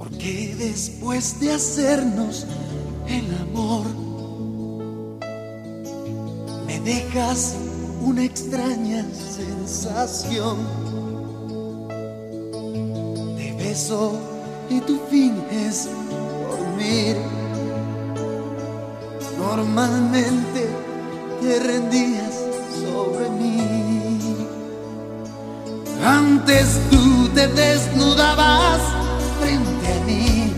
Porque después de hacernos el amor, me dejas una extraña sensación. Te beso y tú finges dormir. Normalmente te rendías sobre mí. Antes tú te desnudabas frente a mí.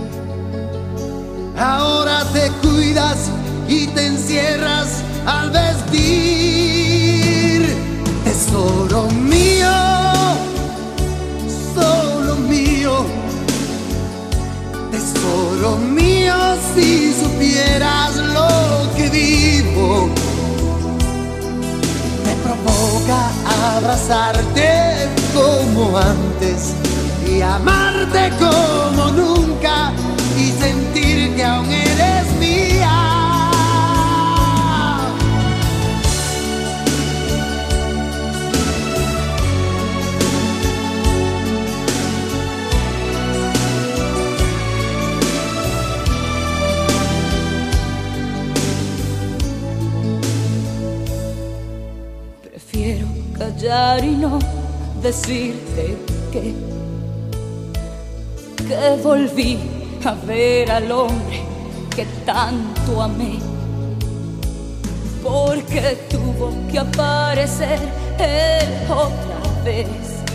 Ahora te cuidas y te encierras al vestir. Tesoro mío, solo mío. Tesoro mío, si supieras lo que vivo. Me provoca abrazarte como antes y amarte como nunca y sentir que aún eres mía. Prefiero callar y no decirte que volví a ver al hombre que tanto amé, porque tuvo que aparecer él otra vez.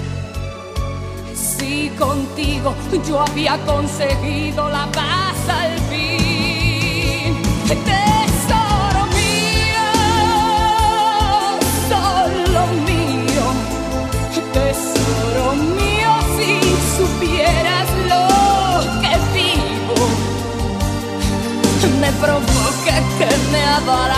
Si contigo yo había conseguido la paz al fin. Tesoro mío, solo mío. Tesoro mío, si supieras lo que vivo. Me provoca que me abra